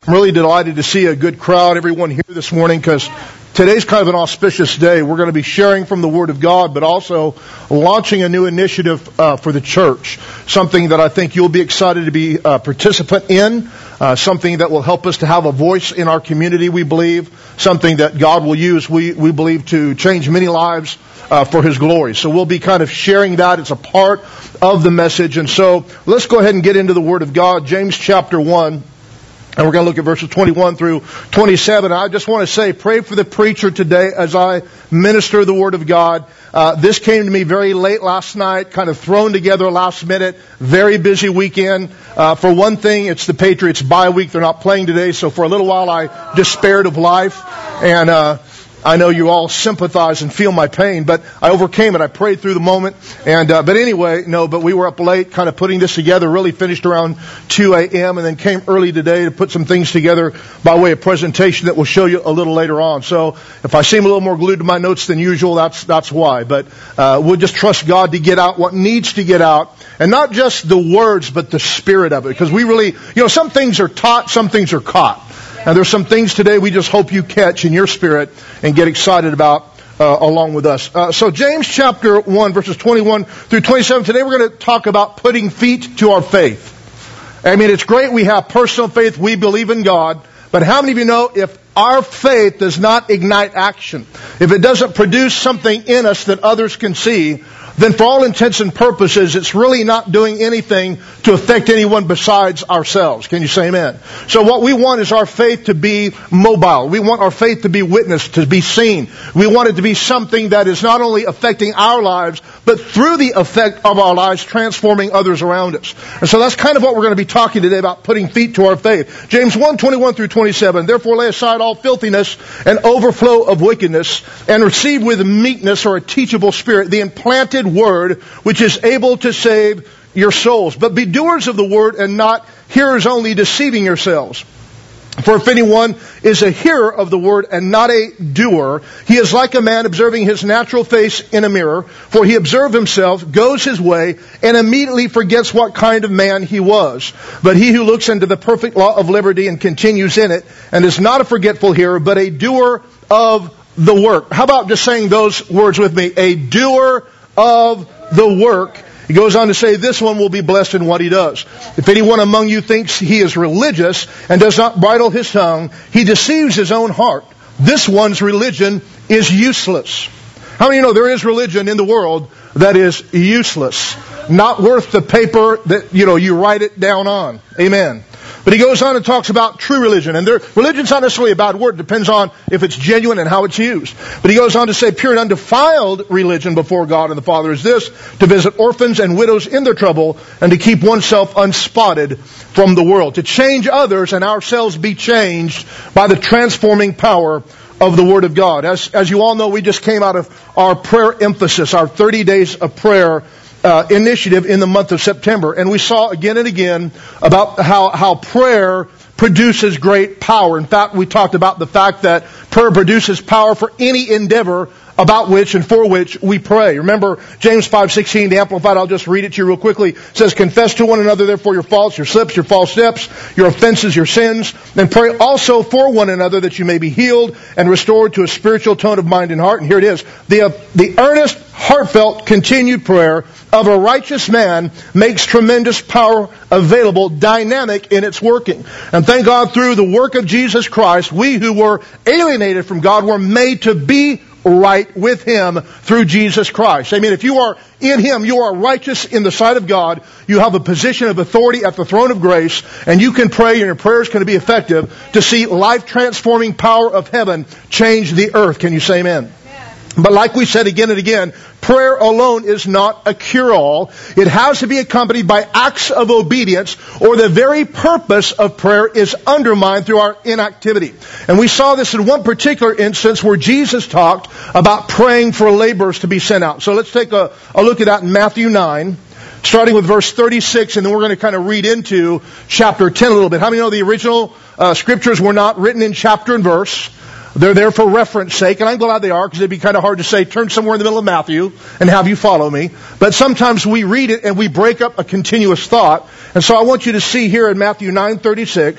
I'm really delighted to see a good crowd, everyone here this morning, because today's kind of an auspicious day. We're going to be sharing from the Word of God, but also launching a new initiative for the church, something that I think you'll be excited to be a participant in, something that will help us to have a voice in our community, we believe, something that God will use, we believe, to change many lives for His glory. So we'll be kind of sharing that. It's a part of the message. And so let's go ahead and get into the Word of God. James chapter 1. And we're going to look at verses 21 through 27. I just want to say, pray for the preacher today as I minister the Word of God. This came to me very late last night, kind of thrown together last minute. Very busy weekend. For one thing, it's the Patriots bye week. They're not playing today, so for a little while I despaired of life. And I know you all sympathize and feel my pain, but I overcame it. I prayed through the moment. But anyway, but we were up late kind of putting this together, really finished around 2 a.m. and then came early today to put some things together by way of presentation that we'll show you a little later on. So if I seem a little more glued to my notes than usual, that's why. But we'll just trust God to get out what needs to get out. And not just the words, but the spirit of it. Because we really, some things are taught, some things are caught. And there's some things today we just hope you catch in your spirit and get excited about along with us. So James chapter 1, verses 21 through 27. Today we're going to talk about putting feet to our faith. I mean, it's great we have personal faith. We believe in God. But how many of you know if our faith does not ignite action, if it doesn't produce something in us that others can see, then for all intents and purposes, it's really not doing anything to affect anyone besides ourselves. Can you say amen? So what we want is our faith to be mobile. We want our faith to be witnessed, to be seen. We want it to be something that is not only affecting our lives, but through the effect of our lives, transforming others around us. And so that's kind of what we're going to be talking today about, putting feet to our faith. James 1, 21 through 27. Therefore lay aside all filthiness and overflow of wickedness, and receive with meekness, or a teachable spirit, the implanted word, which is able to save your souls. But be doers of the word and not hearers only, deceiving yourselves. For if anyone is a hearer of the word and not a doer, he is like a man observing his natural face in a mirror. For he observes himself, goes his way, and immediately forgets what kind of man he was. But he who looks into the perfect law of liberty and continues in it, and is not a forgetful hearer, but a doer of the work. How about just saying those words with me? A doer of the work. He goes on to say, this one will be blessed in what he does. If anyone among you thinks he is religious and does not bridle his tongue, he deceives his own heart. This one's religion is useless. How many know there is religion in the world that is useless? Not worth the paper that, you write it down on. Amen. But he goes on and talks about true religion. And religion's not necessarily a bad word. It depends on if it's genuine and how it's used. But he goes on to say, pure and undefiled religion before God and the Father is this: to visit orphans and widows in their trouble, and to keep oneself unspotted from the world. To change others and ourselves be changed by the transforming power of the Word of God. As you all know, we just came out of our prayer emphasis, our 30 days of prayer initiative in the month of September. And we saw again and again about how prayer produces great power. In fact, we talked about the fact that prayer produces power for any endeavor about which and for which we pray. Remember James 5:16, the Amplified, I'll just read it to you real quickly. It says, confess to one another therefore your faults, your slips, your false steps, your offenses, your sins, and pray also for one another that you may be healed and restored to a spiritual tone of mind and heart. And here it is. The earnest, heartfelt, continued prayer of a righteous man makes tremendous power available, dynamic in its working. And thank God through the work of Jesus Christ, we who were alienated from God were made to be right with Him through Jesus Christ. I mean, if you are in Him, you are righteous in the sight of God. You have a position of authority at the throne of grace, and you can pray, and your prayers can be effective to see life-transforming power of heaven change the earth. Can you say amen? But like we said again and again, prayer alone is not a cure-all. It has to be accompanied by acts of obedience, or the very purpose of prayer is undermined through our inactivity. And we saw this in one particular instance where Jesus talked about praying for laborers to be sent out. So let's take a look at that in Matthew 9, starting with verse 36, and then we're going to kind of read into chapter 10 a little bit. How many know the original scriptures were not written in chapter and verse? They're there for reference sake, and I'm glad they are, because it'd be kind of hard to say, turn somewhere in the middle of Matthew and have you follow me. But sometimes we read it and we break up a continuous thought. And so I want you to see here in Matthew 9:36,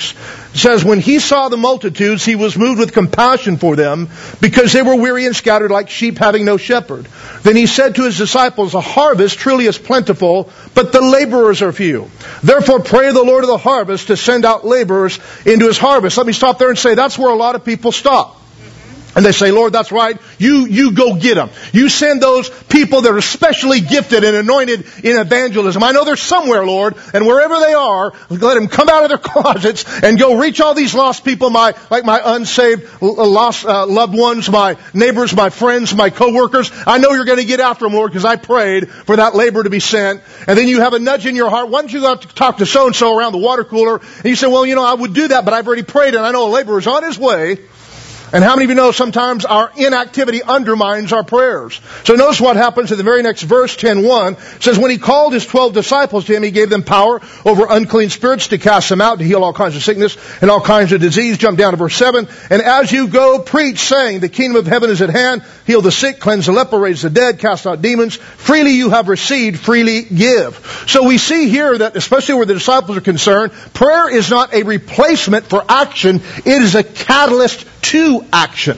It says, when he saw the multitudes, he was moved with compassion for them, because they were weary and scattered like sheep having no shepherd. Then he said to his disciples, the harvest truly is plentiful, but the laborers are few. Therefore pray the Lord of the harvest to send out laborers into his harvest. Let me stop there and say that's where a lot of people stop. And they say, Lord, that's right. You go get them. You send those people that are specially gifted and anointed in evangelism. I know they're somewhere, Lord, and wherever they are, let them come out of their closets and go reach all these lost people, my unsaved, lost loved ones, my neighbors, my friends, my coworkers. I know you're going to get after them, Lord, because I prayed for that labor to be sent. And then you have a nudge in your heart. Why don't you go out to talk to so-and-so around the water cooler? And you say, well, I would do that, but I've already prayed, and I know a laborer's on his way. And how many of you know sometimes our inactivity undermines our prayers? So notice what happens in the very next verse, 10:1. It says, when he called his 12 disciples to him, he gave them power over unclean spirits to cast them out, to heal all kinds of sickness and all kinds of disease. Jump down to verse 7. And as you go, preach, saying, the kingdom of heaven is at hand. Heal the sick, cleanse the leper, raise the dead, cast out demons. Freely you have received, freely give. So we see here that, especially where the disciples are concerned, prayer is not a replacement for action. It is a catalyst to action.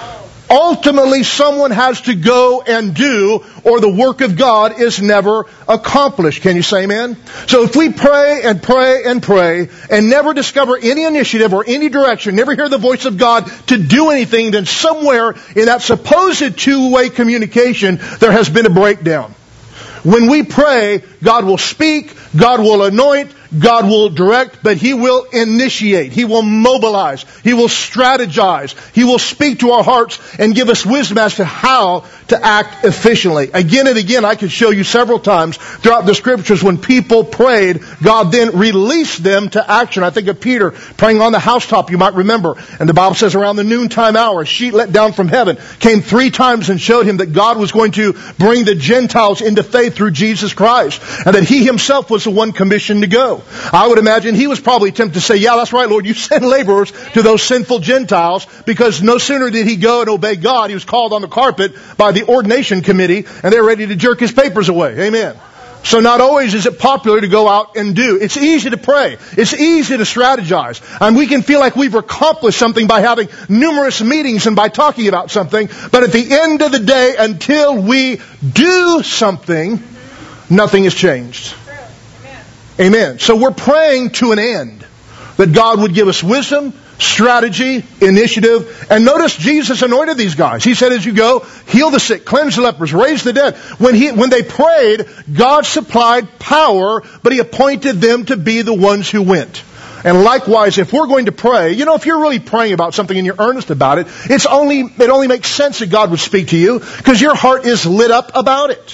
Ultimately, someone has to go and do, or the work of God is never accomplished. Can you say amen? So if we pray and pray and pray and never discover any initiative or any direction, never hear the voice of God to do anything, then somewhere in that supposed two-way communication, there has been a breakdown. When we pray, God will speak, God will anoint, God will direct, but He will initiate. He will mobilize. He will strategize. He will speak to our hearts and give us wisdom as to how to act efficiently. Again and again, I could show you several times throughout the Scriptures when people prayed, God then released them to action. I think of Peter praying on the housetop, you might remember. And the Bible says around the noontime hour, a sheet let down from heaven came 3 times and showed him that God was going to bring the Gentiles into faith through Jesus Christ, and that He Himself was the one commissioned to go. I would imagine he was probably tempted to say, yeah, that's right, Lord, you send laborers to those sinful Gentiles, because no sooner did he go and obey God, he was called on the carpet by the ordination committee, and they're ready to jerk his papers away. Amen. So not always is it popular to go out and do. It's easy to pray. It's easy to strategize. And we can feel like we've accomplished something by having numerous meetings and by talking about something. But at the end of the day, until we do something, nothing has changed. Amen. So we're praying to an end, that God would give us wisdom, strategy, initiative. And notice Jesus anointed these guys. He said, as you go, heal the sick, cleanse the lepers, raise the dead. When they prayed, God supplied power, but He appointed them to be the ones who went. And likewise, if we're going to pray, if you're really praying about something and you're earnest about it, it only makes sense that God would speak to you, because your heart is lit up about it.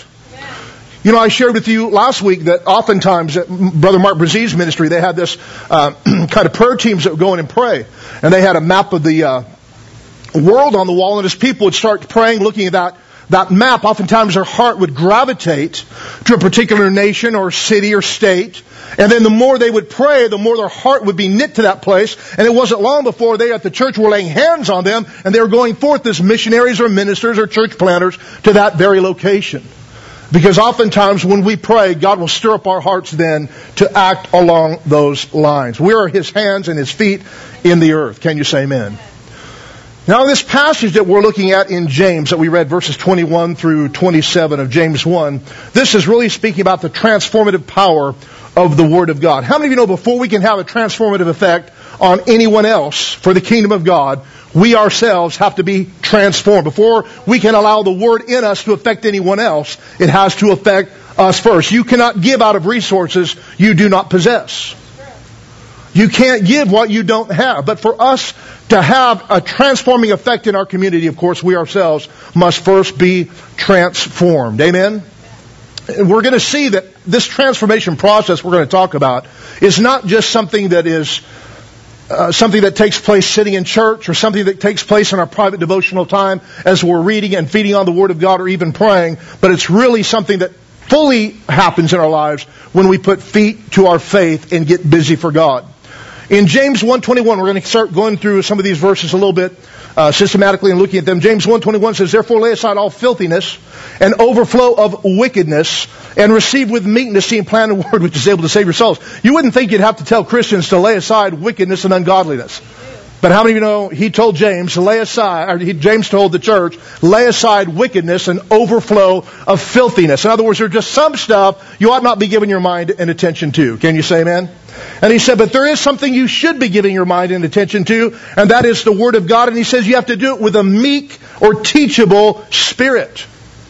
I shared with you last week that oftentimes at Brother Mark Brazil's ministry, they had this kind of prayer teams that would go in and pray. And they had a map of the world on the wall, and as people would start praying, looking at that map, oftentimes their heart would gravitate to a particular nation or city or state. And then the more they would pray, the more their heart would be knit to that place. And it wasn't long before they at the church were laying hands on them, and they were going forth as missionaries or ministers or church planters to that very location. Because oftentimes when we pray, God will stir up our hearts then to act along those lines. We are His hands and His feet in the earth. Can you say amen? Now this passage that we're looking at in James, that we read verses 21 through 27 of James 1, this is really speaking about the transformative power of the Word of God. How many of you know before we can have a transformative effect on anyone else for the kingdom of God, we ourselves have to be transformed. Before we can allow the Word in us to affect anyone else, it has to affect us first. You cannot give out of resources you do not possess. You can't give what you don't have. But for us to have a transforming effect in our community, of course, we ourselves must first be transformed. Amen? And we're going to see that this transformation process we're going to talk about is not just something that is something that takes place sitting in church, or something that takes place in our private devotional time as we're reading and feeding on the Word of God, or even praying, but it's really something that fully happens in our lives when we put feet to our faith and get busy for God. In James 1:21, we're going to start going through some of these verses a little bit systematically and looking at them. James 1:21 says, therefore lay aside all filthiness and overflow of wickedness, and receive with meekness the implanted word which is able to save your souls. You wouldn't think you'd have to tell Christians to lay aside wickedness and ungodliness. But how many of you know he told James to lay aside, or James told the church, lay aside wickedness and overflow of filthiness. In other words, there's just some stuff you ought not be giving your mind and attention to. Can you say amen? And he said, but there is something you should be giving your mind and attention to, and that is the Word of God. And he says you have to do it with a meek or teachable spirit.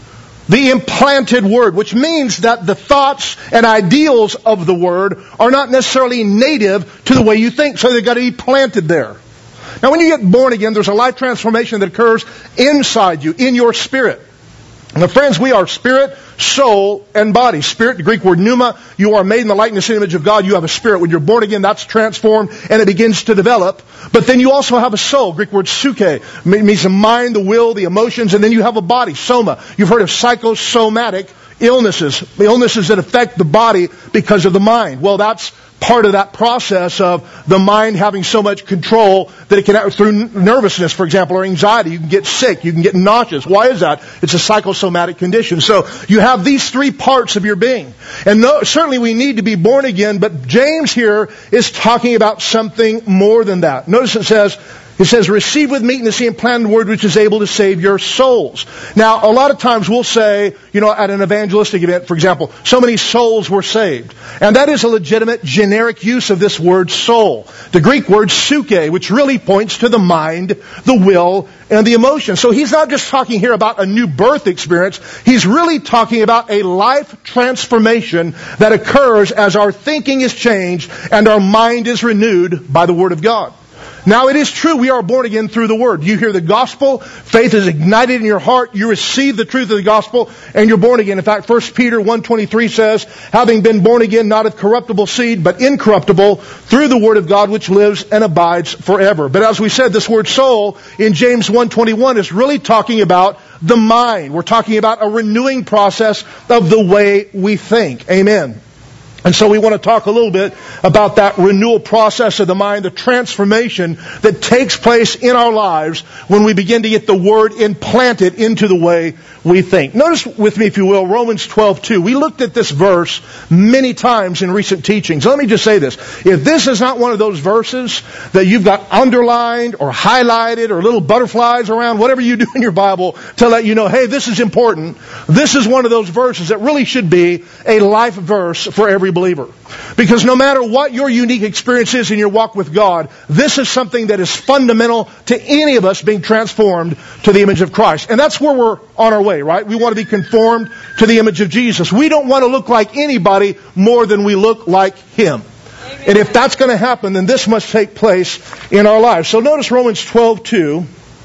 The implanted Word, which means that the thoughts and ideals of the Word are not necessarily native to the way you think, so they've got to be planted there. Now, when you get born again, there's a life transformation that occurs inside you, in your spirit. Now, friends, we are spirit, soul, and body. Spirit, the Greek word pneuma, you are made in the likeness and image of God. You have a spirit. When you're born again, that's transformed, and it begins to develop. But then you also have a soul. Greek word psyche. It means the mind, the will, the emotions, and then you have a body, soma. You've heard of psychosomatic illnesses that affect the body because of the mind. Well, that's part of that process of the mind having so much control that it can, through nervousness, for example, or anxiety, you can get sick, you can get nauseous. Why is that? It's a psychosomatic condition. So you have these three parts of your being. And certainly we need to be born again, but James here is talking about something more than that. Notice it says, receive with meekness the implanted word which is able to save your souls. Now, a lot of times we'll say, at an evangelistic event, for example, so many souls were saved. And that is a legitimate generic use of this word soul. The Greek word psyche, which really points to the mind, the will, and the emotion. So he's not just talking here about a new birth experience. He's really talking about a life transformation that occurs as our thinking is changed and our mind is renewed by the Word of God. Now, it is true we are born again through the Word. You hear the gospel, faith is ignited in your heart, you receive the truth of the gospel, and you're born again. In fact, 1 Peter 1:23 says, having been born again, not of corruptible seed, but incorruptible, through the Word of God which lives and abides forever. But as we said, this word soul in James 1:21 is really talking about the mind. We're talking about a renewing process of the way we think. Amen. And so we want to talk a little bit about that renewal process of the mind, the transformation that takes place in our lives when we begin to get the Word implanted into the way we think. Notice with me, if you will, Romans 12:2. We looked at this verse many times in recent teachings. Let me just say this. If this is not one of those verses that you've got underlined or highlighted or little butterflies around, whatever you do in your Bible to let you know, hey, this is important, this is one of those verses that really should be a life verse for every believer. Because no matter what your unique experience is in your walk with God, this is something that is fundamental to any of us being transformed to the image of Christ. And that's where we're on our way, right? We want to be conformed to the image of Jesus. We don't want to look like anybody more than we look like Him. Amen. And if that's going to happen, then this must take place in our lives. So notice Romans 12:2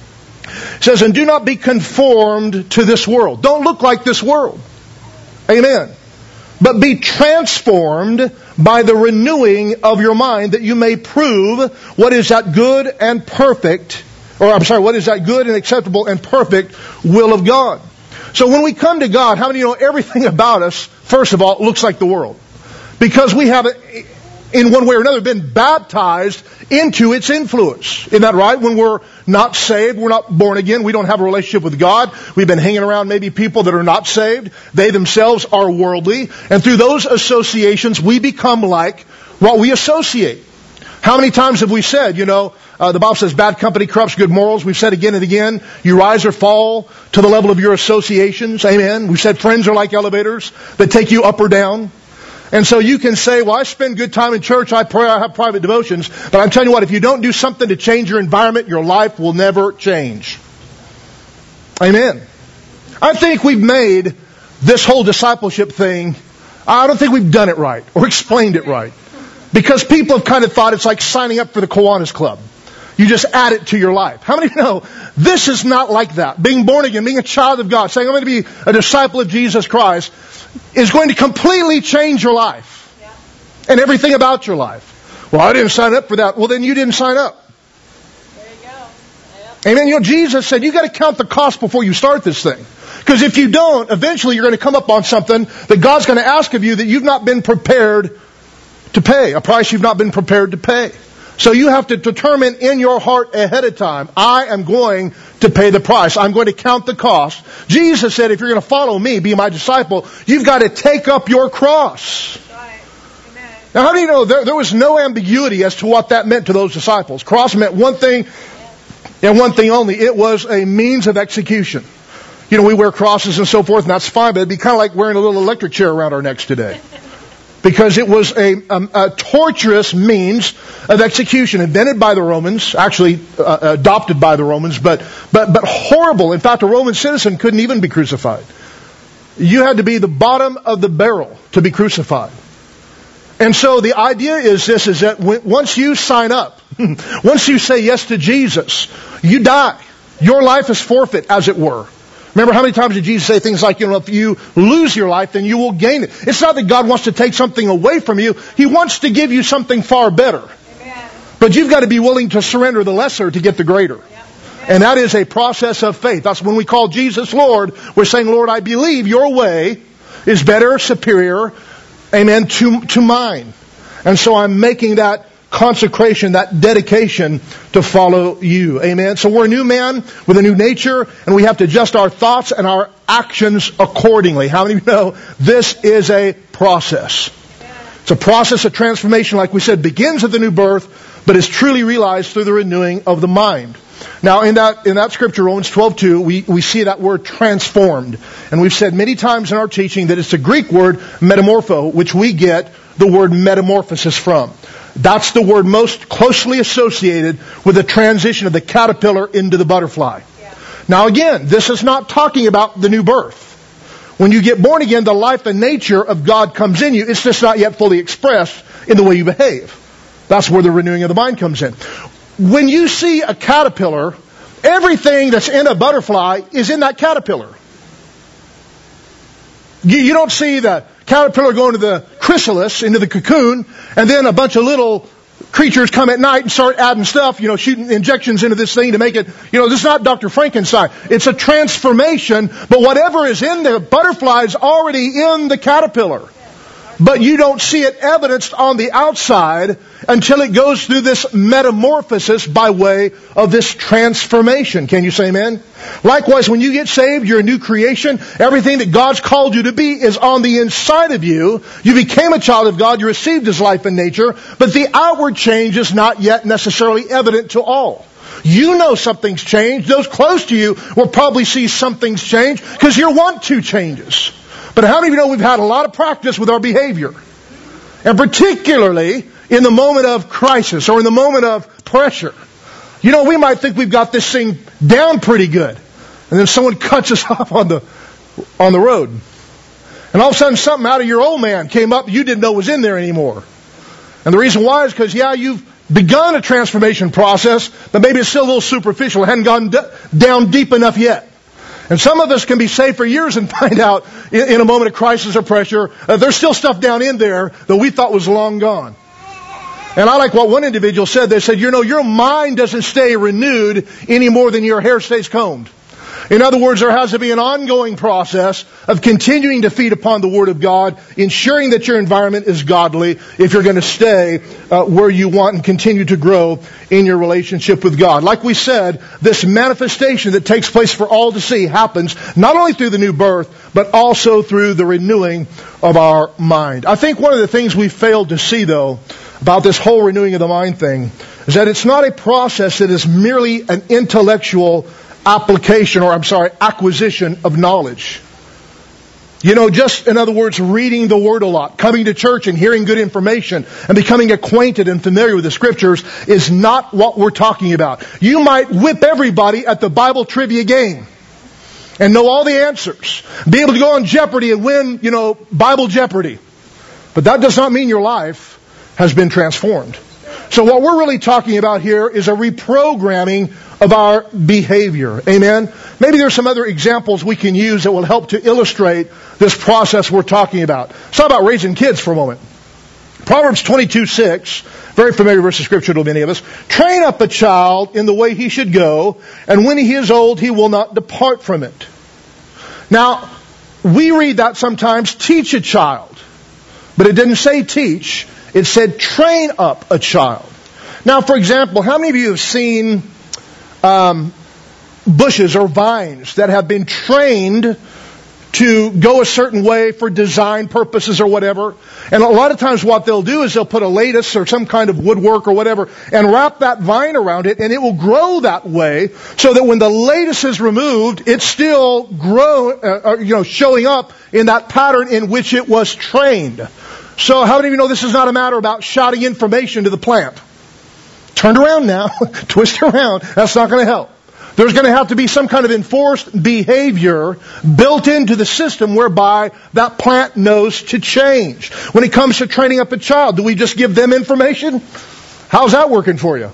says, and do not be conformed to this world. Don't look like this world. Amen. But be transformed by the renewing of your mind, that you may prove what is that good and perfect, what is that good and acceptable and perfect will of God. So when we come to God, how many of you know everything about us, first of all, looks like the world? Because we have, in one way or another, been baptized into its influence. Isn't that right? When we're not saved, we're not born again, we don't have a relationship with God, we've been hanging around maybe people that are not saved, they themselves are worldly, and through those associations we become like what we associate. How many times have we said, the Bible says bad company corrupts good morals. We've said again and again, you rise or fall to the level of your associations. Amen. We've said friends are like elevators that take you up or down. And so you can say, well, I spend good time in church, I pray, I have private devotions. But I'm telling you what, if you don't do something to change your environment, your life will never change. Amen. I think we've made this whole discipleship thing, I don't think we've done it right or explained it right. Because people have kind of thought it's like signing up for the Kiwanis Club. You just add it to your life. How many of you know this is not like that? Being born again, being a child of God, saying I'm going to be a disciple of Jesus Christ is going to completely change your life. And everything about your life. Well, I didn't sign up for that. Well, then you didn't sign up. There you go. Yep. Amen. Jesus said you got to count the cost before you start this thing. Because if you don't, eventually you're going to come up on something that God's going to ask of you that you've not been prepared to pay. A price you've not been prepared to pay. So you have to determine in your heart ahead of time, I am going to pay the price. I'm going to count the cost. Jesus said, if you're going to follow me, be my disciple, you've got to take up your cross. Right. Amen. Now, how do you know there was no ambiguity as to what that meant to those disciples? Cross meant one thing and one thing only. It was a means of execution. You know, we wear crosses and so forth, and that's fine, but it'd be kind of like wearing a little electric chair around our necks today. Because it was a torturous means of execution, invented by the Romans, actually adopted by the Romans, but horrible. In fact, a Roman citizen couldn't even be crucified. You had to be the bottom of the barrel to be crucified. And so the idea is this, is that once you sign up, once you say yes to Jesus, you die. Your life is forfeit, as it were. Remember, how many times did Jesus say things like, if you lose your life, then you will gain it. It's not that God wants to take something away from you. He wants to give you something far better. Amen. But you've got to be willing to surrender the lesser to get the greater. Yeah. And that is a process of faith. That's when we call Jesus Lord. We're saying, Lord, I believe your way is better, superior, amen, to mine. And so I'm making that consecration, that dedication to follow you. Amen. So we're a new man with a new nature, and we have to adjust our thoughts and our actions accordingly. How many of you know this is a process? It's a process of transformation, like we said, begins at the new birth, but is truly realized through the renewing of the mind. Now, in that scripture, Romans 12:2, we see that word transformed. And we've said many times in our teaching that it's the Greek word metamorpho, which we get the word metamorphosis from. That's the word most closely associated with the transition of the caterpillar into the butterfly. Yeah. Now again, this is not talking about the new birth. When you get born again, the life and nature of God comes in you. It's just not yet fully expressed in the way you behave. That's where the renewing of the mind comes in. When you see a caterpillar, everything that's in a butterfly is in that caterpillar. You don't see the caterpillar go into the chrysalis, into the cocoon, and then a bunch of little creatures come at night and start adding stuff, shooting injections into this thing to make it, this is not Dr. Frankenstein. It's a transformation, but whatever is in the butterfly is already in the caterpillar. But you don't see it evidenced on the outside until it goes through this metamorphosis by way of this transformation. Can you say amen? Likewise, when you get saved, you're a new creation. Everything that God's called you to be is on the inside of you. You became a child of God. You received His life and nature. But the outward change is not yet necessarily evident to all. You know something's changed. Those close to you will probably see something's changed because your want to changes. But how many of you know we've had a lot of practice with our behavior? And particularly in the moment of crisis or in the moment of pressure. We might think we've got this thing down pretty good. And then someone cuts us off on the road. And all of a sudden something out of your old man came up you didn't know was in there anymore. And the reason why is because, you've begun a transformation process, but maybe it's still a little superficial. It hadn't gone down deep enough yet. And some of us can be saved for years and find out in a moment of crisis or pressure, there's still stuff down in there that we thought was long gone. And I like what one individual said. They said, your mind doesn't stay renewed any more than your hair stays combed. In other words, there has to be an ongoing process of continuing to feed upon the Word of God, ensuring that your environment is godly if you're going to stay where you want and continue to grow in your relationship with God. Like we said, this manifestation that takes place for all to see happens not only through the new birth, but also through the renewing of our mind. I think one of the things we failed to see, though, about this whole renewing of the mind thing is that it's not a process that is merely an intellectual acquisition of knowledge. Just, in other words, reading the Word a lot, coming to church and hearing good information and becoming acquainted and familiar with the Scriptures is not what we're talking about. You might whip everybody at the Bible trivia game and know all the answers. Be able to go on Jeopardy and win, Bible Jeopardy. But that does not mean your life has been transformed. So what we're really talking about here is a reprogramming of our behavior. Amen? Maybe there's some other examples we can use that will help to illustrate this process we're talking about. Let's talk about raising kids for a moment. Proverbs 22:6, very familiar verse of Scripture to many of us. Train up a child in the way he should go, and when he is old, he will not depart from it. Now, we read that sometimes, teach a child. But it didn't say teach. It said train up a child. Now, for example, how many of you have seen bushes or vines that have been trained to go a certain way for design purposes or whatever? And a lot of times what they'll do is they'll put a lattice or some kind of woodwork or whatever and wrap that vine around it, and it will grow that way so that when the lattice is removed, it's still showing up in that pattern in which it was trained. So how many of you know this is not a matter about shouting information to the plant? Turn around now, twist around. That's not going to help. There's going to have to be some kind of enforced behavior built into the system whereby that plant knows to change. When it comes to training up a child, do we just give them information? How's that working for you?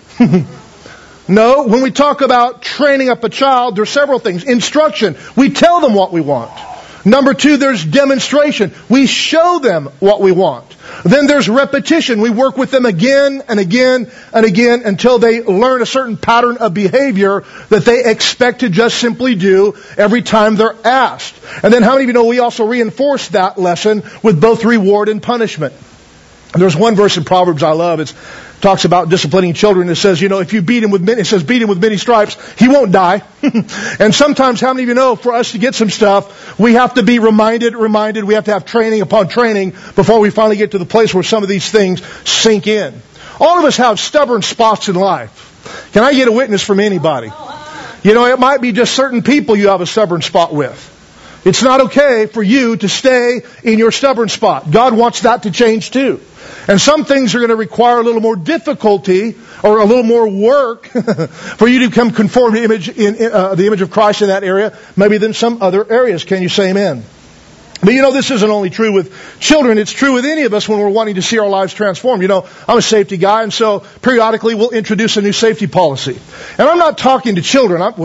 No, when we talk about training up a child, there's several things. Instruction. We tell them what we want. Number 2, there's demonstration. We show them what we want. Then there's repetition. We work with them again and again and again until they learn a certain pattern of behavior that they expect to just simply do every time they're asked. And then how many of you know we also reinforce that lesson with both reward and punishment? There's one verse in Proverbs I love. It talks about disciplining children. It says, if you beat him with many stripes, he won't die. And sometimes, how many of you know, for us to get some stuff, we have to be reminded. We have to have training upon training before we finally get to the place where some of these things sink in. All of us have stubborn spots in life. Can I get a witness from anybody? It might be just certain people you have a stubborn spot with. It's not okay for you to stay in your stubborn spot. God wants that to change too. And some things are going to require a little more difficulty or a little more work for you to become conformed to the image of Christ in that area, maybe than some other areas. Can you say amen? But this isn't only true with children, it's true with any of us when we're wanting to see our lives transformed. I'm a safety guy, and so periodically we'll introduce a new safety policy. And I'm not talking to children, let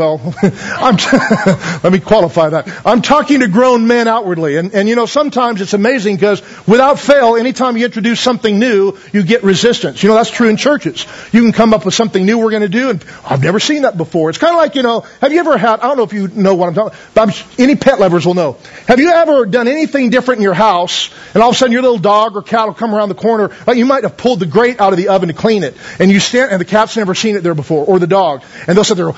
me qualify that. I'm talking to grown men outwardly. And sometimes it's amazing because without fail, anytime you introduce something new, you get resistance. That's true in churches. You can come up with something new we're going to do, and I've never seen that before. It's kind of like, have you ever had, I don't know if you know what I'm talking about, but any pet lovers will know. Have you ever done anything different in your house, and all of a sudden your little dog or cat will come around the corner, like you might have pulled the grate out of the oven to clean it, and and the cat's never seen it there before, or the dog, and they'll sit there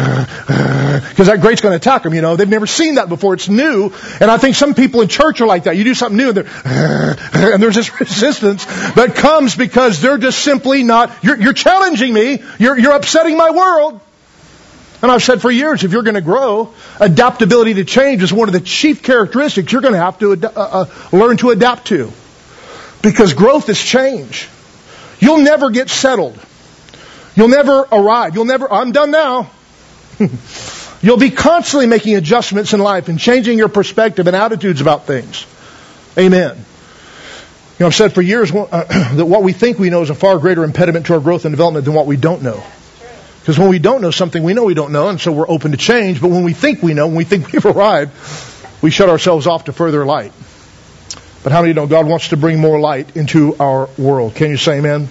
because that grate's going to attack them, They've never seen that before. It's new, and I think some people in church are like that. You do something new, and there's this resistance that comes because they're just simply not, you're challenging me, you're upsetting my world. And I've said for years, if you're going to grow, adaptability to change is one of the chief characteristics you're going to have to learn to adapt to. Because growth is change. You'll never get settled. You'll never arrive. I'm done now. You'll be constantly making adjustments in life and changing your perspective and attitudes about things. Amen. I've said for years that what we think we know is a far greater impediment to our growth and development than what we don't know. Because when we don't know something, we know we don't know, and so we're open to change. But when we think we know, when we think we've arrived, we shut ourselves off to further light. But how many know God wants to bring more light into our world? Can you say amen?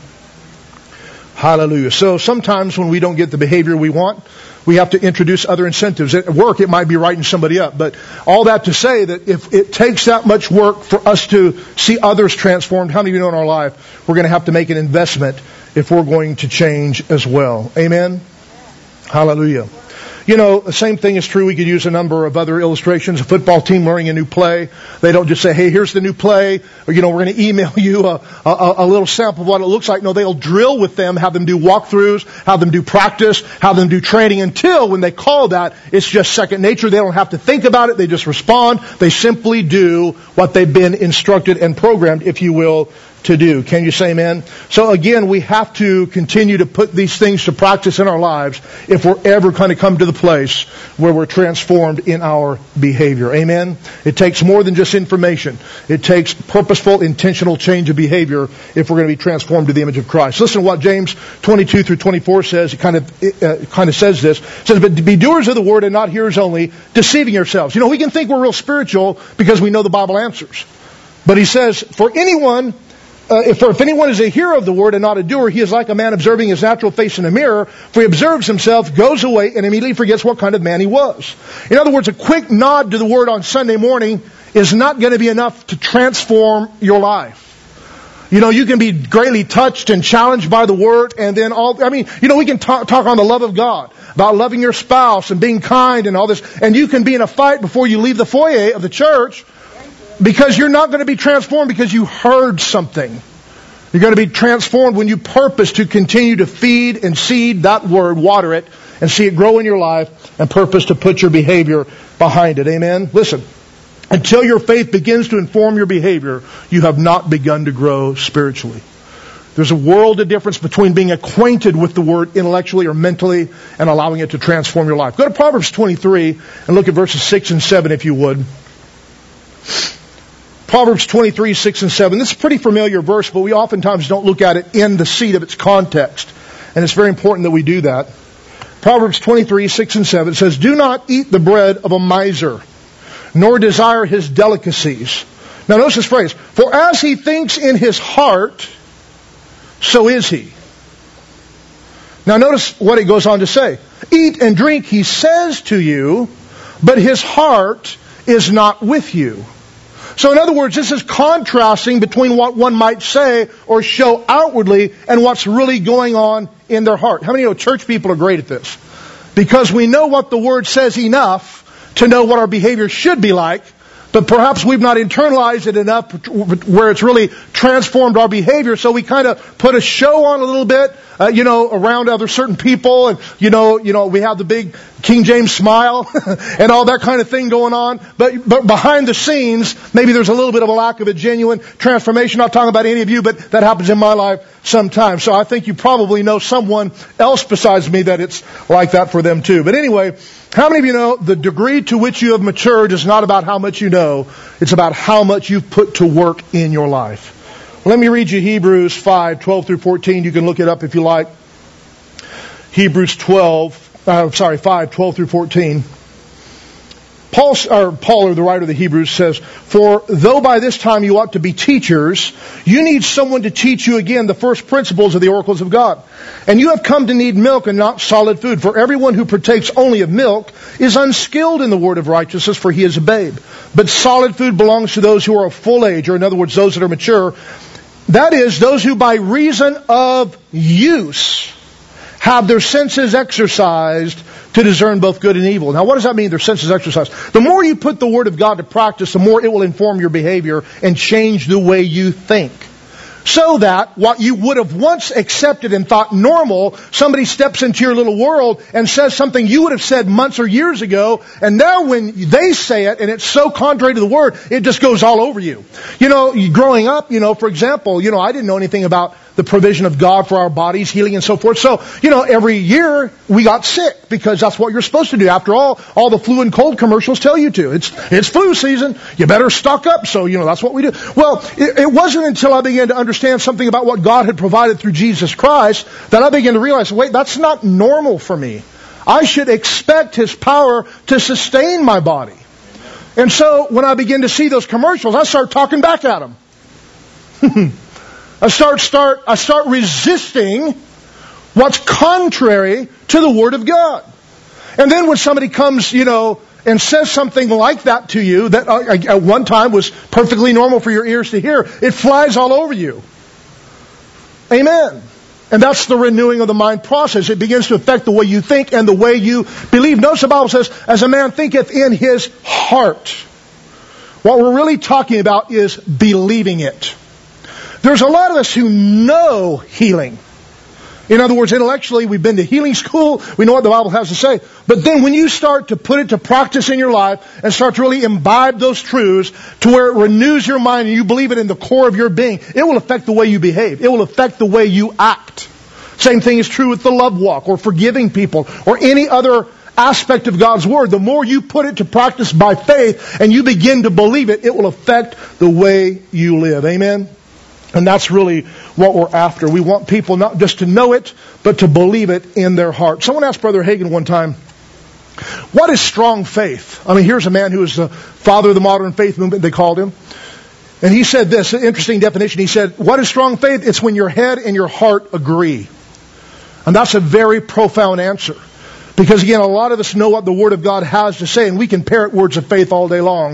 Hallelujah. So sometimes when we don't get the behavior we want, we have to introduce other incentives. At work, it might be writing somebody up. But all that to say that if it takes that much work for us to see others transformed, how many of you know in our life, we're going to have to make an investment if we're going to change as well. Amen? Hallelujah. The same thing is true. We could use a number of other illustrations. A football team learning a new play. They don't just say, hey, here's the new play. Or, we're going to email you a little sample of what it looks like. No, they'll drill with them, have them do walkthroughs, have them do practice, have them do training until when they call that, it's just second nature. They don't have to think about it. They just respond. They simply do what they've been instructed and programmed, if you will, to do. Can you say amen? So again, we have to continue to put these things to practice in our lives if we're ever going to come to the place where we're transformed in our behavior. Amen? It takes more than just information. It takes purposeful, intentional change of behavior if we're going to be transformed to the image of Christ. Listen to what James 22 through 24 says. It kind of says this. It says, but be doers of the word and not hearers only, deceiving yourselves. We can think we're real spiritual because we know the Bible answers. But he says, if anyone is a hearer of the word and not a doer, he is like a man observing his natural face in a mirror. For he observes himself, goes away, and immediately forgets what kind of man he was. In other words, a quick nod to the word on Sunday morning is not going to be enough to transform your life. You can be greatly touched and challenged by the Word, and then we can talk on the love of God, about loving your spouse and being kind and all this, and you can be in a fight before you leave the foyer of the church because you're not going to be transformed because you heard something. You're going to be transformed when you purpose to continue to feed and seed that Word, water it, and see it grow in your life, and purpose to put your behavior behind it. Amen? Listen. Until your faith begins to inform your behavior, you have not begun to grow spiritually. There's a world of difference between being acquainted with the Word intellectually or mentally and allowing it to transform your life. Go to Proverbs 23 and look at verses 6 and 7 if you would. Proverbs 23, 6 and 7. This is a pretty familiar verse, but we oftentimes don't look at it in the seed of its context. And it's very important that we do that. Proverbs 23, 6 and 7 says, "Do not eat the bread of a miser, nor desire his delicacies." Now notice this phrase, "For as he thinks in his heart, so is he." Now notice what it goes on to say. "Eat and drink, he says to you, but his heart is not with you." So in other words, this is contrasting between what one might say or show outwardly and what's really going on in their heart. How many know church people are great at this? Because we know what the Word says enough to know what our behavior should be like, but perhaps we've not internalized it enough where it's really transformed our behavior, so we kind of put a show on a little bit, around other certain people, and, we have the big King James smile and all that kind of thing going on, but behind the scenes, maybe there's a little bit of a lack of a genuine transformation. Not talking about any of you, but that happens in my life sometimes. So I think you probably know someone else besides me that it's like that for them too. But anyway, how many of you know the degree to which you have matured is not about how much you know, it's about how much you've put to work in your life. Let me read you Hebrews 5, 12 through 14. You can look it up if you like. Hebrews 5, 12 through 14. Paul, or the writer of the Hebrews, says, "For though by this time you ought to be teachers, you need someone to teach you again the first principles of the oracles of God. And you have come to need milk and not solid food. For everyone who partakes only of milk is unskilled in the word of righteousness, for he is a babe. But solid food belongs to those who are of full age," or in other words, those that are mature. That is, those who by reason of use have their senses exercised to discern both good and evil. Now, what does that mean, their senses exercised? The more you put the Word of God to practice, the more it will inform your behavior and change the way you think. So that what you would have once accepted and thought normal, somebody steps into your little world and says something you would have said months or years ago, and now when they say it, and it's so contrary to the Word, it just goes all over you. Growing up, for example, I didn't know anything about the provision of God for our bodies, healing and so forth. So, every year we got sick because that's what you're supposed to do. After all the flu and cold commercials tell you to. It's flu season. You better stock up. So, that's what we do. Well, it wasn't until I began to understand something about what God had provided through Jesus Christ that I began to realize, wait, that's not normal for me. I should expect His power to sustain my body. And so when I begin to see those commercials, I start talking back at them. I start resisting what's contrary to the Word of God. And then when somebody comes, and says something like that to you that at one time was perfectly normal for your ears to hear, it flies all over you. Amen. And that's the renewing of the mind process. It begins to affect the way you think and the way you believe. Notice the Bible says, "As a man thinketh in his heart." What we're really talking about is believing it. There's a lot of us who know healing. In other words, intellectually, we've been to healing school. We know what the Bible has to say. But then when you start to put it to practice in your life and start to really imbibe those truths to where it renews your mind and you believe it in the core of your being, it will affect the way you behave. It will affect the way you act. Same thing is true with the love walk or forgiving people or any other aspect of God's Word. The more you put it to practice by faith and you begin to believe it, it will affect the way you live. Amen? And that's really what we're after. We want people not just to know it, but to believe it in their heart. Someone asked Brother Hagin one time, what is strong faith? Here's a man who is the father of the modern faith movement, they called him. And he said this, an interesting definition. He said, what is strong faith? It's when your head and your heart agree. And that's a very profound answer. Because again, a lot of us know what the Word of God has to say, and we can parrot words of faith all day long.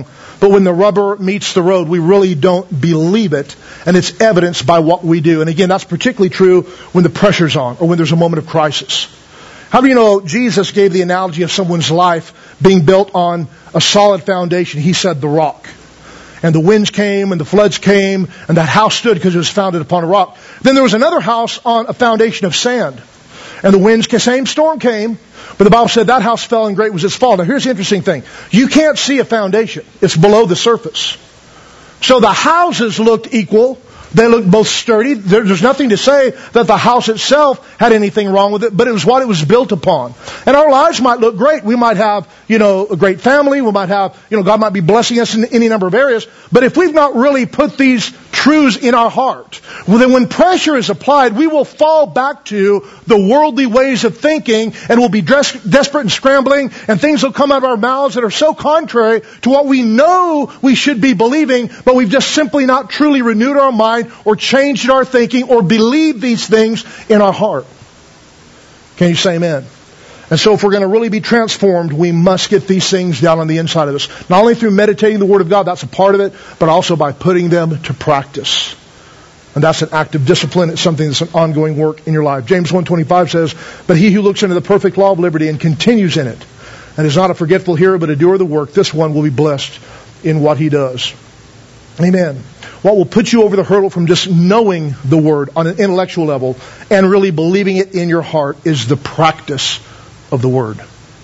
but when the rubber meets the road, we really don't believe it, and it's evidenced by what we do. And again, that's particularly true when the pressure's on or when there's a moment of crisis. How do you know Jesus gave the analogy of someone's life being built on a solid foundation? He said the rock. And the winds came and the floods came and that house stood because it was founded upon a rock. Then there was another house on a foundation of sand. And the winds came, same storm came, but the Bible said that house fell and great was its fall. Now here's the interesting thing. You can't see a foundation. It's below the surface. So the houses looked equal. They looked both sturdy. There's nothing to say that the house itself had anything wrong with it, but it was what it was built upon. And our lives might look great. We might have, a great family. We might have, God might be blessing us in any number of areas. But if we've not really put these truths in our heart, well, then when pressure is applied, we will fall back to the worldly ways of thinking and we'll be desperate and scrambling, and things will come out of our mouths that are so contrary to what we know we should be believing, but we've just simply not truly renewed our mind or changed our thinking or believed these things in our heart. Can you say amen? And so if we're going to really be transformed, we must get these things down on the inside of us. Not only through meditating the Word of God, that's a part of it, but also by putting them to practice. And that's an act of discipline. It's something that's an ongoing work in your life. James 1:25 says, "But he who looks into the perfect law of liberty and continues in it, and is not a forgetful hearer but a doer of the work, this one will be blessed in what he does." Amen. What will put you over the hurdle from just knowing the Word on an intellectual level and really believing it in your heart is the practice of the Word.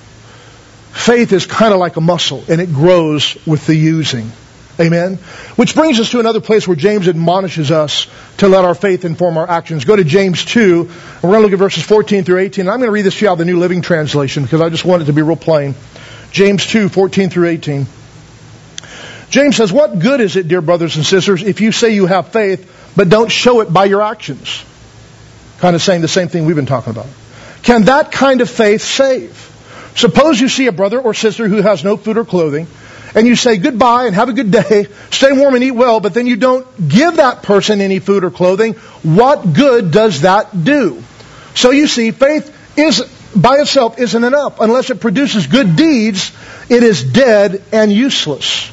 Faith is kind of like a muscle, and it grows with the using. Amen? Which brings us to another place where James admonishes us to let our faith inform our actions. Go to James 2, and we're going to look at verses 14 through 18. And I'm going to read this to you out of the New Living Translation because I just want it to be real plain. James 2, 14 through 18. James says, "What good is it, dear brothers and sisters, if you say you have faith, but don't show it by your actions?" Kind of saying the same thing we've been talking about. Can that kind of faith save? Suppose you see a brother or sister who has no food or clothing, and you say goodbye and have a good day, stay warm and eat well, but then you don't give that person any food or clothing. What good does that do? So you see, faith is by itself isn't enough. Unless it produces good deeds, it is dead and useless.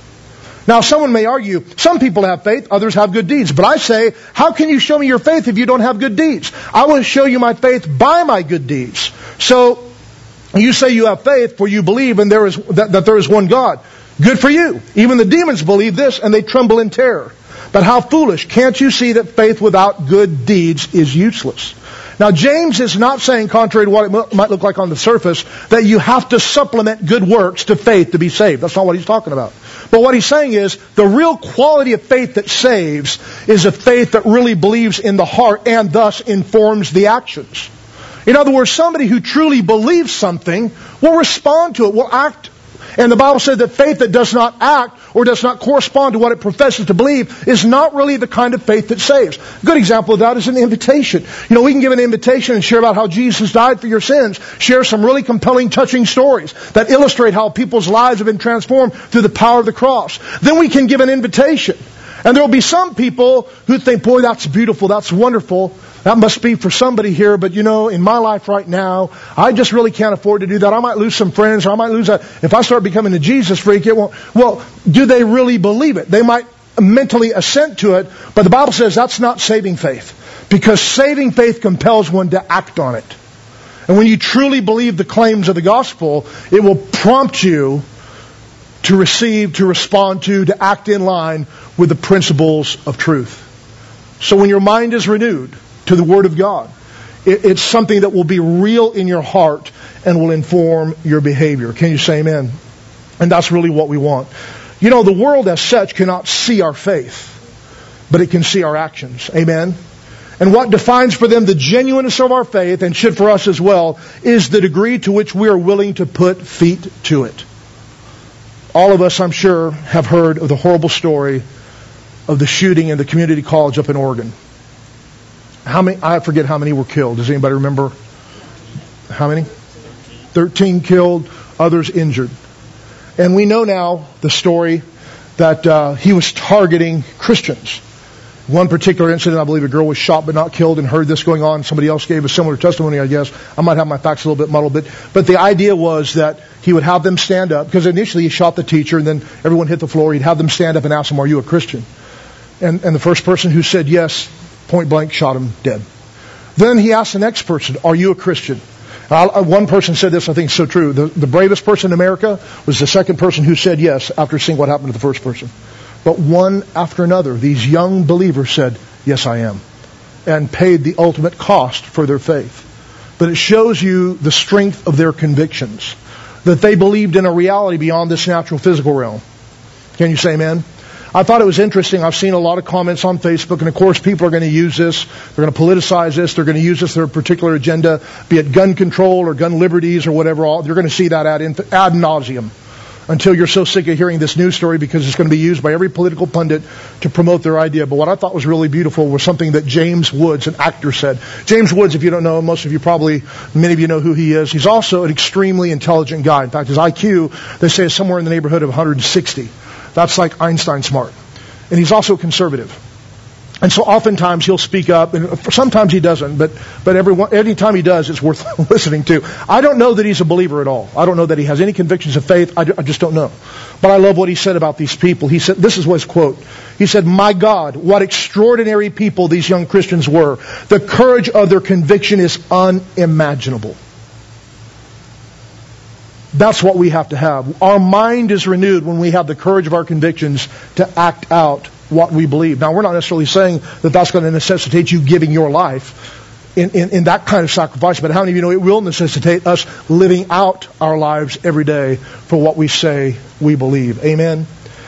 Now, someone may argue, some people have faith, others have good deeds. But I say, how can you show me your faith if you don't have good deeds? I will show you my faith by my good deeds. So, you say you have faith, for you believe and that there is one God. Good for you. Even the demons believe this, and they tremble in terror. But how foolish. Can't you see that faith without good deeds is useless? Now, James is not saying, contrary to what it might look like on the surface, that you have to supplement good works to faith to be saved. That's not what he's talking about. But what he's saying is, the real quality of faith that saves is a faith that really believes in the heart and thus informs the actions. In other words, somebody who truly believes something will respond to it, will act. And the Bible said that faith that does not act or does not correspond to what it professes to believe is not really the kind of faith that saves. A good example of that is an invitation. We can give an invitation and share about how Jesus died for your sins. Share some really compelling, touching stories that illustrate how people's lives have been transformed through the power of the cross. Then we can give an invitation. And there will be some people who think, boy, that's beautiful, that's wonderful. That must be for somebody here, but in my life right now, I just really can't afford to do that. I might lose some friends, or I might lose that. If I start becoming a Jesus freak, it won't. Well, do they really believe it? They might mentally assent to it, but the Bible says that's not saving faith. Because saving faith compels one to act on it. And when you truly believe the claims of the gospel, it will prompt you to receive, to respond to act in line with the principles of truth. So when your mind is renewed to the Word of God, it's something that will be real in your heart and will inform your behavior. Can you say amen? And that's really what we want. The world as such cannot see our faith, but it can see our actions. Amen? And what defines for them the genuineness of our faith, and should for us as well, is the degree to which we are willing to put feet to it. All of us, I'm sure, have heard of the horrible story of the shooting in the community college up in Oregon. I forget how many were killed. Does anybody remember? How many? 13 killed, others injured. And we know now the story that he was targeting Christians. One particular incident, I believe a girl was shot but not killed, and heard this going on. Somebody else gave a similar testimony, I guess. I might have my facts a little bit muddled, but the idea was that he would have them stand up, because initially he shot the teacher, and then everyone hit the floor. He'd have them stand up and ask them, "Are you a Christian?" And the first person who said yes, point blank, shot him dead. Then he asked the next person, "Are you a Christian?" One person said this, I think it's so true. The bravest person in America was the second person who said yes after seeing what happened to the first person. But one after another, these young believers said, "Yes, I am," and paid the ultimate cost for their faith. But it shows you the strength of their convictions, that they believed in a reality beyond this natural physical realm. Can you say amen? I thought it was interesting. I've seen a lot of comments on Facebook, and of course people are going to use this. They're going to politicize this. They're going to use this for a particular agenda, be it gun control or gun liberties or whatever. You're going to see that ad nauseum until you're so sick of hearing this news story, because it's going to be used by every political pundit to promote their idea. But what I thought was really beautiful was something that James Woods, an actor, said. James Woods, if you don't know, most of you probably, many of you know who he is. He's also an extremely intelligent guy. In fact, his IQ, they say, is somewhere in the neighborhood of 160. That's like Einstein smart. And he's also conservative. And so oftentimes he'll speak up, and sometimes he doesn't, but any time he does, it's worth listening to. I don't know that he's a believer at all. I don't know that he has any convictions of faith. I just don't know. But I love what he said about these people. He said, this is his quote. He said, "My God, what extraordinary people these young Christians were. The courage of their conviction is unimaginable." That's what we have to have. Our mind is renewed when we have the courage of our convictions to act out what we believe. Now, we're not necessarily saying that that's going to necessitate you giving your life in that kind of sacrifice, but how many of you know it will necessitate us living out our lives every day for what we say we believe? Amen?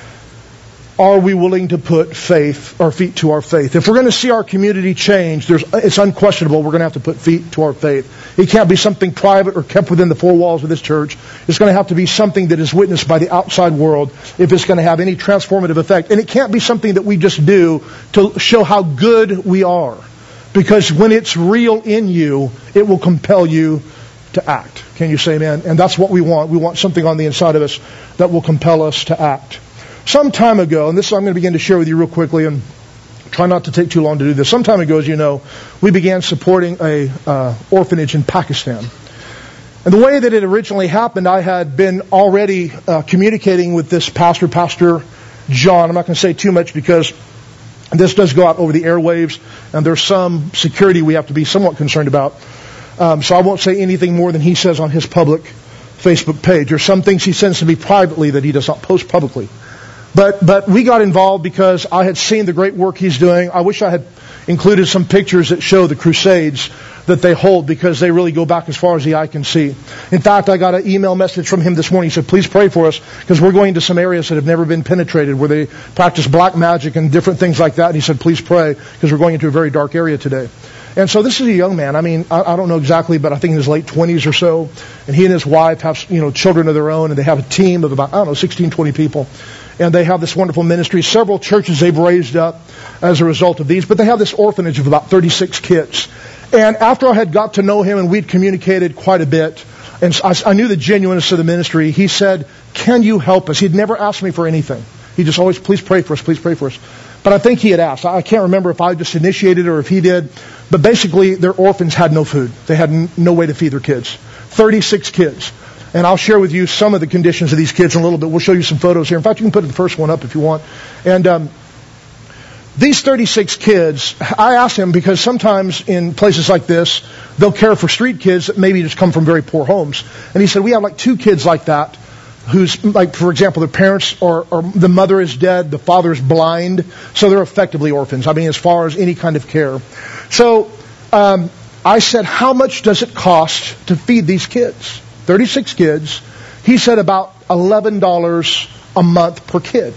Are we willing to put our feet to our faith? If we're going to see our community change, it's unquestionable we're going to have to put feet to our faith. It can't be something private or kept within the four walls of this church. It's going to have to be something that is witnessed by the outside world if it's going to have any transformative effect. And it can't be something that we just do to show how good we are. Because when it's real in you, it will compel you to act. Can you say amen? And that's what we want. We want something on the inside of us that will compel us to act. Some time ago, and this I'm going to begin to share with you real quickly, and try not to take too long to do this. Some time ago, as you know, we began supporting a orphanage in Pakistan. And the way that it originally happened, I had been already communicating with this pastor, Pastor John. I'm not going to say too much because this does go out over the airwaves, and there's some security we have to be somewhat concerned about. So I won't say anything more than he says on his public Facebook page. There's some things he sends to me privately that he does not post publicly. But we got involved because I had seen the great work he's doing. I wish I had included some pictures that show the crusades that they hold, because they really go back as far as the eye can see. In fact, I got an email message from him this morning. He said, "Please pray for us, because we're going to some areas that have never been penetrated, where they practice black magic and different things like that." And he said, "Please pray, because we're going into a very dark area today." And so this is a young man. I mean, I don't know exactly, but I think in his late 20s or so. And he and his wife have, children of their own, and they have a team of about, 16, 20 people. And they have this wonderful ministry. Several churches they've raised up as a result of these. But they have this orphanage of about 36 kids. And after I had got to know him and we'd communicated quite a bit, and I knew the genuineness of the ministry, he said, "Can you help us?" He'd never asked me for anything. He just always, "Please pray for us, please pray for us." But I think he had asked. I can't remember if I just initiated or if he did. But basically, their orphans had no food. They had no way to feed their kids. 36 kids. And I'll share with you some of the conditions of these kids in a little bit. We'll show you some photos here. In fact, you can put the first one up if you want. And these 36 kids, I asked him, because sometimes in places like this, they'll care for street kids that maybe just come from very poor homes. And he said, we have like 2 kids like that, who's, like, for example, their parents or the mother is dead, the father is blind, so they're effectively orphans. I mean, as far as any kind of care. So I said, how much does it cost to feed these kids? 36 kids. He said about $11 a month per kid.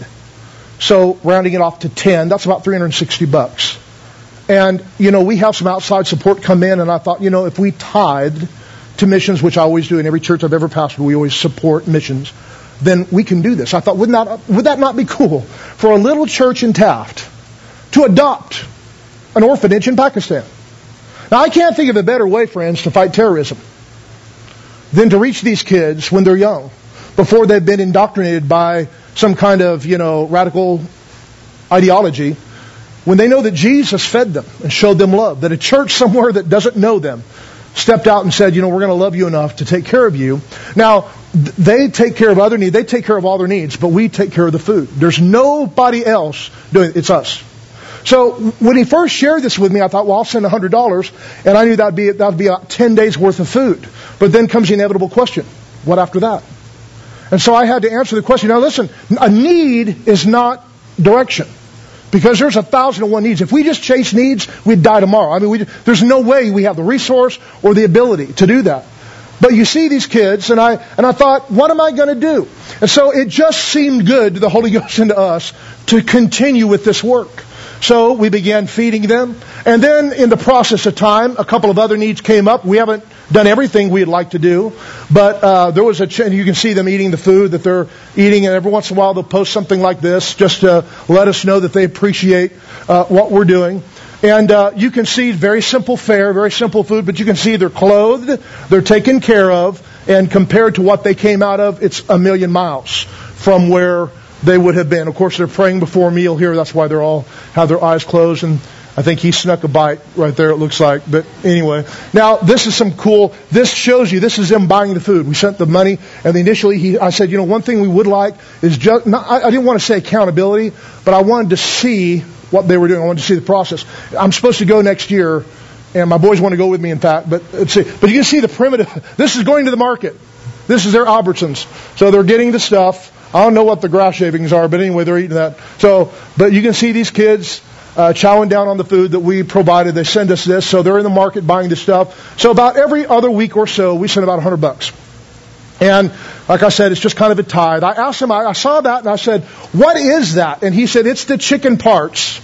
So rounding it off to 10, that's about $360. And, we have some outside support come in, and I thought, if we tithed to missions, which I always do in every church I've ever pastored, we always support missions, then we can do this. I thought, would that not be cool for a little church in Taft to adopt an orphanage in Pakistan? Now, I can't think of a better way, friends, to fight terrorism than to reach these kids when they're young, before they've been indoctrinated by some kind of, radical ideology, when they know that Jesus fed them and showed them love, that a church somewhere that doesn't know them stepped out and said, we're going to love you enough to take care of you. Now, they take care of other needs. They take care of all their needs, but we take care of the food. There's nobody else doing it. It's us. So when he first shared this with me, I thought, well, I'll send $100, and I knew that would be about 10 days worth of food. But then comes the inevitable question: what after that? And so I had to answer the question. Now listen, a need is not direction. Because there's 1,001 needs. If we just chase needs, we'd die tomorrow. I mean, there's no way we have the resource or the ability to do that. But you see these kids, and I thought, what am I going to do? And so it just seemed good to the Holy Ghost and to us to continue with this work. So we began feeding them. And then in the process of time, a couple of other needs came up. We haven't done everything we'd like to do, but there was and you can see them eating the food that they're eating, and every once in a while they'll post something like this just to let us know that they appreciate what we're doing. And you can see very simple fare, very simple food, but you can see they're clothed, they're taken care of, and compared to what they came out of, it's a million miles from where they would have been. Of course, they're praying before a meal here. That's why they're all have their eyes closed. And I think he snuck a bite right there, it looks like. But anyway, now this is some cool, this shows you, this is them buying the food. We sent the money, and initially I said, one thing we would like is just, I didn't want to say accountability, but I wanted to see what they were doing. I wanted to see the process. I'm supposed to go next year, and my boys want to go with me, in fact. But let's see. But you can see the primitive, this is going to the market. This is their Albertsons. So they're getting the stuff. I don't know what the grass shavings are, but anyway, they're eating that. So, but you can see these kids chowing down on the food that we provided. They send us this, so they're in the market buying the stuff. So about every other week or so, we send about $100. And like I said, it's just kind of a tithe. I asked him, I saw that, and I said, what is that? And he said, it's the chicken parts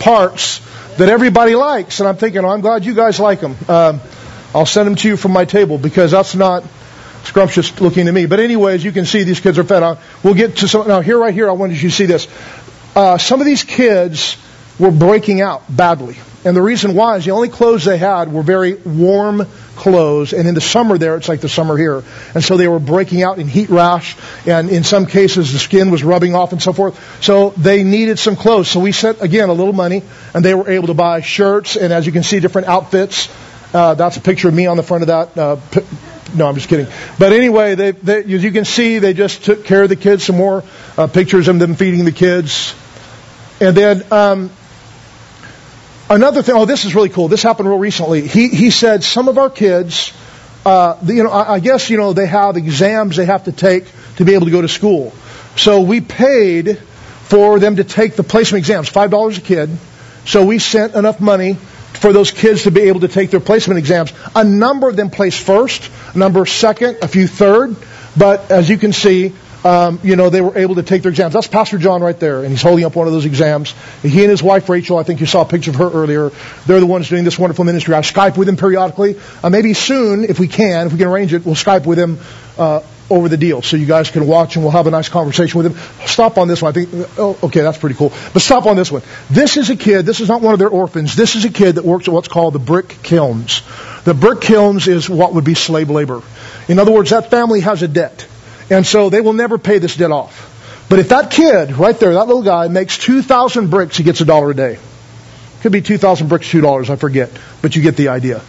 that everybody likes. And I'm thinking, I'm glad you guys like them. I'll send them to you from my table, because that's not scrumptious looking to me. But anyways, you can see these kids are fed. We'll get to some. Now, right here, I wanted you to see this. Some of these kids were breaking out badly. And the reason why is the only clothes they had were very warm clothes. And in the summer there, it's like the summer here. And so they were breaking out in heat rash. And in some cases, the skin was rubbing off and so forth. So they needed some clothes. So we sent, again, a little money. And they were able to buy shirts. And as you can see, different outfits. That's a picture of me on the front of that. No, I'm just kidding. But anyway, as you can see, they just took care of the kids. Some more pictures of them feeding the kids. And then another thing, this is really cool. This happened real recently. He said some of our kids, I guess, they have exams they have to take to be able to go to school. So we paid for them to take the placement exams, $5 a kid. So we sent enough money for those kids to be able to take their placement exams. A number of them placed first, a number second, a few third. But as you can see, they were able to take their exams. That's Pastor John right there, and he's holding up one of those exams. He and his wife, Rachel, I think you saw a picture of her earlier. They're the ones doing this wonderful ministry. I Skype with him periodically. Maybe soon, if we can arrange it, we'll Skype with him over the deal, so you guys can watch and we'll have a nice conversation with him. Stop on this one. I think, okay, that's pretty cool. But stop on this one. This is a kid, this is not one of their orphans. This is a kid that works at what's called the brick kilns. The brick kilns is what would be slave labor. In other words, that family has a debt. And so they will never pay this debt off. But if that kid, right there, that little guy, makes 2,000 bricks, he gets $1 a day. Could be 2,000 bricks, $2, I forget. But you get the idea.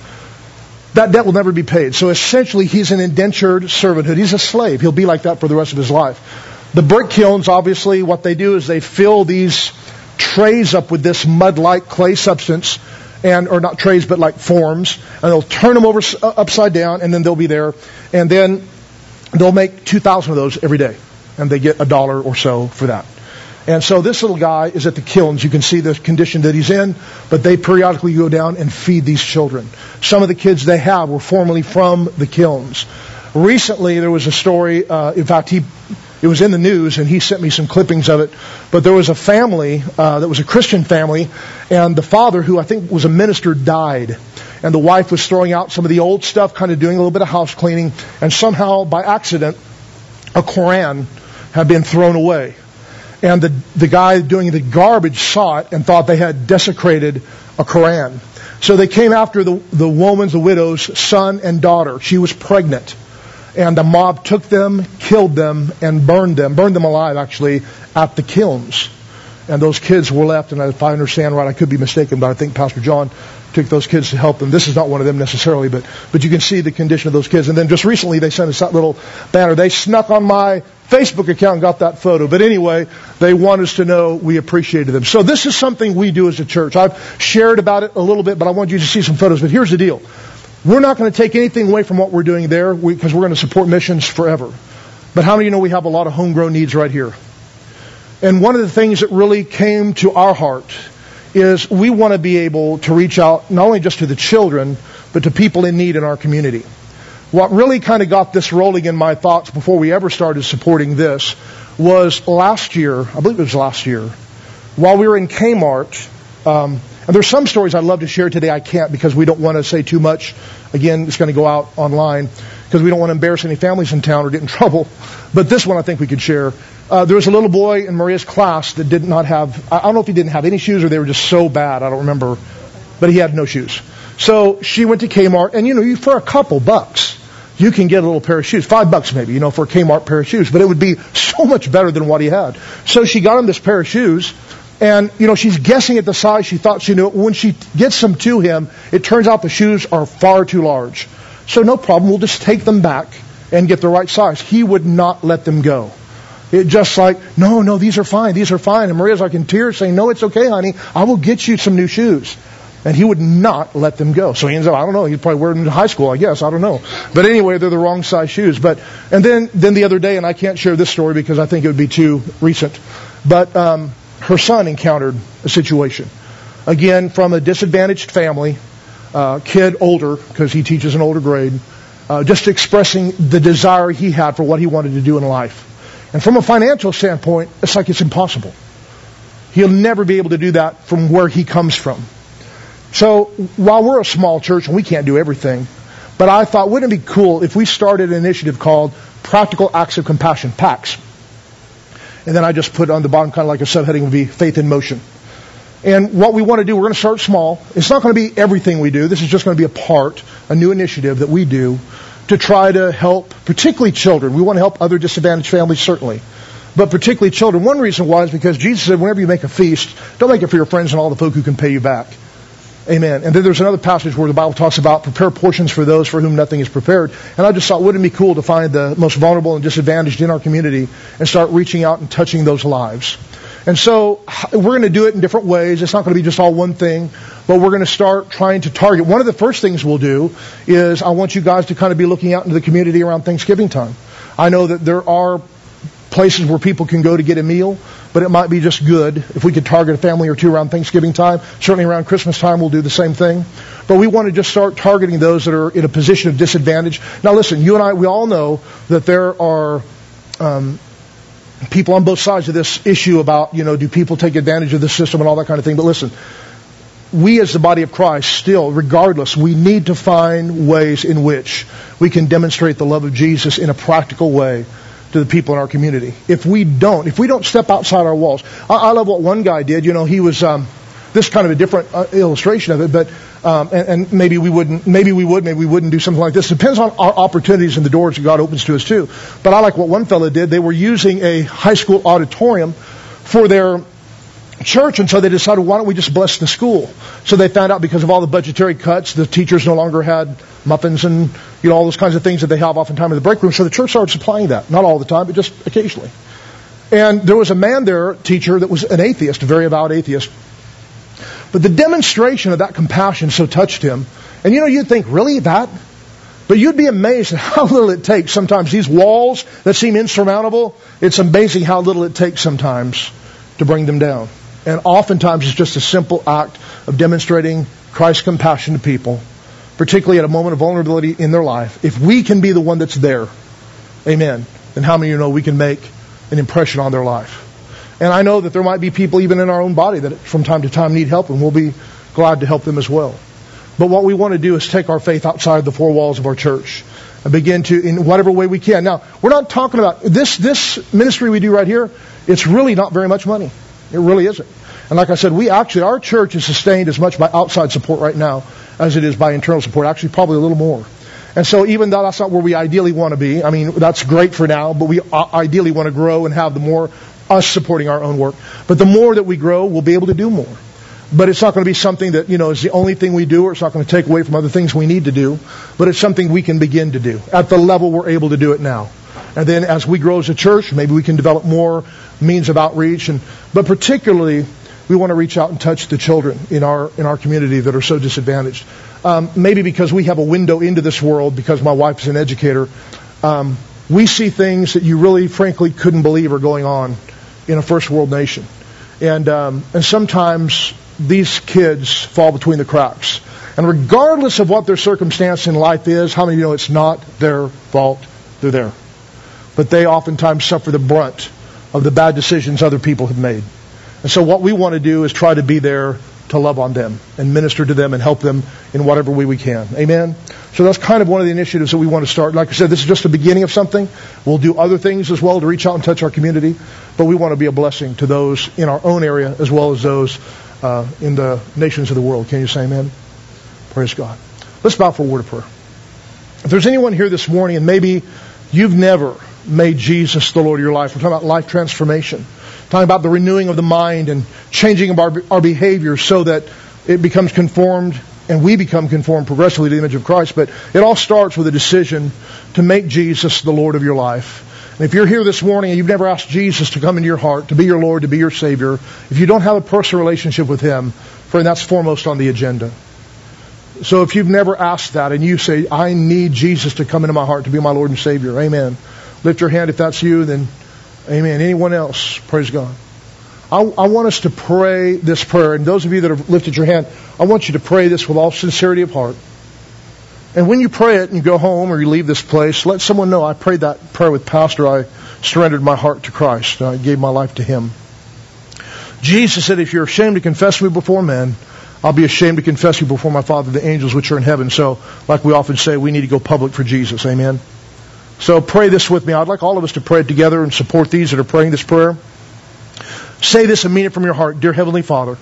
That debt will never be paid. So essentially, he's an indentured servanthood. He's a slave. He'll be like that for the rest of his life. The brick kilns, obviously, what they do is they fill these trays up with this mud-like clay substance, or not trays, but like forms, and they'll turn them over upside down, and then they'll be there. And then they'll make 2,000 of those every day, and they get $1 or so for that. And so this little guy is at the kilns. You can see the condition that he's in, but they periodically go down and feed these children. Some of the kids they have were formerly from the kilns. Recently, there was a story, in fact, it was in the news, and he sent me some clippings of it, but there was a family that was a Christian family, and the father, who I think was a minister, died. And the wife was throwing out some of the old stuff, kind of doing a little bit of house cleaning, and somehow, by accident, a Koran had been thrown away. And the guy doing the garbage saw it and thought they had desecrated a Koran. So they came after the woman's, the widow's son and daughter. She was pregnant. And the mob took them, killed them, and burned them alive, actually, at the kilns. And those kids were left, and if I understand right, I could be mistaken, but I think Pastor John took those kids to help them. This is not one of them necessarily, but you can see the condition of those kids. And then just recently they sent us that little banner. They snuck on my Facebook account and got that photo. But anyway, they want us to know we appreciated them. So this is something we do as a church. I've shared about it a little bit, but I want you to see some photos. But here's the deal. We're not going to take anything away from what we're doing there because we're going to support missions forever. But how many of you know we have a lot of homegrown needs right here? And one of the things that really came to our heart is we want to be able to reach out not only just to the children, but to people in need in our community. What really kind of got this rolling in my thoughts before we ever started supporting this was last year, I believe it was last year, while we were in Kmart, and there's some stories I'd love to share today. I can't because we don't want to say too much. Again, it's going to go out online because we don't want to embarrass any families in town or get in trouble. But this one I think we could share. There was a little boy in Maria's class that did not have, I don't know if he didn't have any shoes or they were just so bad, I don't remember, but he had no shoes. So she went to Kmart, and for a couple bucks, you can get a little pair of shoes, $5 maybe, for a Kmart pair of shoes, but it would be so much better than what he had. So she got him this pair of shoes, and, she's guessing at the size. She thought she knew it. When she gets them to him, it turns out the shoes are far too large. So no problem, we'll just take them back and get the right size. He would not let them go. It just like, no, these are fine. And Maria's like in tears saying, no, it's okay, honey. I will get you some new shoes. And he would not let them go. So he ends up, I don't know, he'd probably wear them in high school, I guess. I don't know. But anyway, they're the wrong size shoes. And then the other day, and I can't share this story because I think it would be too recent, but her son encountered a situation. Again, from a disadvantaged family, kid older, because he teaches an older grade, just expressing the desire he had for what he wanted to do in life. And from a financial standpoint, it's like it's impossible. He'll never be able to do that from where he comes from. So while we're a small church and we can't do everything, but I thought, wouldn't it be cool if we started an initiative called Practical Acts of Compassion, PACS. And then I just put on the bottom kind of like a subheading would be Faith in Motion. And what we want to do, we're going to start small. It's not going to be everything we do. This is just going to be a new initiative that we do to try to help, particularly children. We want to help other disadvantaged families, certainly. But particularly children. One reason why is because Jesus said, whenever you make a feast, don't make it for your friends and all the folk who can pay you back. Amen. And then there's another passage where the Bible talks about prepare portions for those for whom nothing is prepared. And I just thought, wouldn't it be cool to find the most vulnerable and disadvantaged in our community and start reaching out and touching those lives? And so we're going to do it in different ways. It's not going to be just all one thing, but we're going to start trying to target. One of the first things we'll do is I want you guys to kind of be looking out into the community around Thanksgiving time. I know that there are places where people can go to get a meal, but it might be just good if we could target a family or two around Thanksgiving time. Certainly around Christmas time we'll do the same thing. But we want to just start targeting those that are in a position of disadvantage. Now listen, you and I, we all know that there are people on both sides of this issue about, do people take advantage of the system and all that kind of thing. But listen, we as the body of Christ still, regardless, we need to find ways in which we can demonstrate the love of Jesus in a practical way to the people in our community. If we don't step outside our walls. I love what one guy did. He was, this is kind of a different illustration of it, but, and maybe we wouldn't do something like this. It depends on our opportunities and the doors that God opens to us too. But I like what one fellow did. They were using a high school auditorium for their church, and so they decided, why don't we just bless the school? So they found out because of all the budgetary cuts, the teachers no longer had muffins and all those kinds of things that they have oftentimes in the break room. So the church started supplying that, not all the time, but just occasionally. And there was a man there, teacher, that was an atheist, a very avowed atheist. But the demonstration of that compassion so touched him. And you'd think, really, that? But you'd be amazed at how little it takes sometimes. These walls that seem insurmountable, it's amazing how little it takes sometimes to bring them down. And oftentimes it's just a simple act of demonstrating Christ's compassion to people, particularly at a moment of vulnerability in their life. If we can be the one that's there, amen, then how many of you know we can make an impression on their life? And I know that there might be people even in our own body that from time to time need help, and we'll be glad to help them as well. But what we want to do is take our faith outside the four walls of our church and begin to, in whatever way we can. Now, we're not talking about this ministry we do right here. It's really not very much money. It really isn't. And like I said, our church is sustained as much by outside support right now as it is by internal support. Actually, probably a little more. And so even though that's not where we ideally want to be, I mean, that's great for now, but we ideally want to grow and have the more us supporting our own work. But the more that we grow, we'll be able to do more. But it's not going to be something that, is the only thing we do, or it's not going to take away from other things we need to do. But it's something we can begin to do at the level we're able to do it now. And then as we grow as a church, maybe we can develop more means of outreach. But particularly, we want to reach out and touch the children in our community that are so disadvantaged. Maybe because we have a window into this world, because my wife is an educator, we see things that you really, frankly, couldn't believe are going on in a first world nation. And sometimes these kids fall between the cracks. And regardless of what their circumstance in life is, how many of you know it's not their fault? They're there. But they oftentimes suffer the brunt of the bad decisions other people have made. And so what we want to do is try to be there to love on them and minister to them and help them in whatever way we can. Amen? So that's kind of one of the initiatives that we want to start. Like I said, this is just the beginning of something. We'll do other things as well to reach out and touch our community. But we want to be a blessing to those in our own area as well as those in the nations of the world. Can you say amen? Praise God. Let's bow for a word of prayer. If there's anyone here this morning and maybe you've never made Jesus the Lord of your life, we're talking about life transformation. Talking about the renewing of the mind and changing of our behavior so that it becomes conformed and we become conformed progressively to the image of Christ. But it all starts with a decision to make Jesus the Lord of your life. And if you're here this morning and you've never asked Jesus to come into your heart, to be your Lord, to be your Savior, if you don't have a personal relationship with Him, friend, that's foremost on the agenda. So if you've never asked that and you say, I need Jesus to come into my heart to be my Lord and Savior, amen. Lift your hand if that's you, then amen. Anyone else? Praise God. I want us to pray this prayer. And those of you that have lifted your hand, I want you to pray this with all sincerity of heart. And when you pray it and you go home or you leave this place, let someone know I prayed that prayer with Pastor. I surrendered my heart to Christ. I gave my life to Him. Jesus said, if you're ashamed to confess me before men, I'll be ashamed to confess you before my Father, the angels which are in heaven. So, like we often say, we need to go public for Jesus. Amen. So pray this with me. I'd like all of us to pray it together and support these that are praying this prayer. Say this and mean it from your heart. Dear Heavenly Father,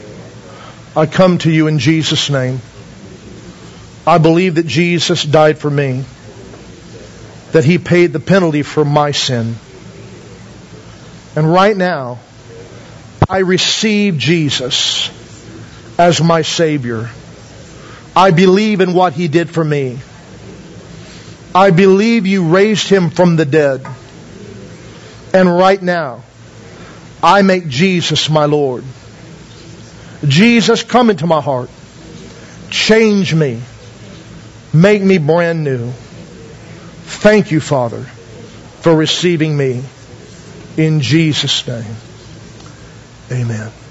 I come to you in Jesus' name. I believe that Jesus died for me, that He paid the penalty for my sin. And right now, I receive Jesus as my Savior. I believe in what He did for me. I believe you raised Him from the dead. And right now, I make Jesus my Lord. Jesus, come into my heart. Change me. Make me brand new. Thank you, Father, for receiving me. In Jesus' name. Amen.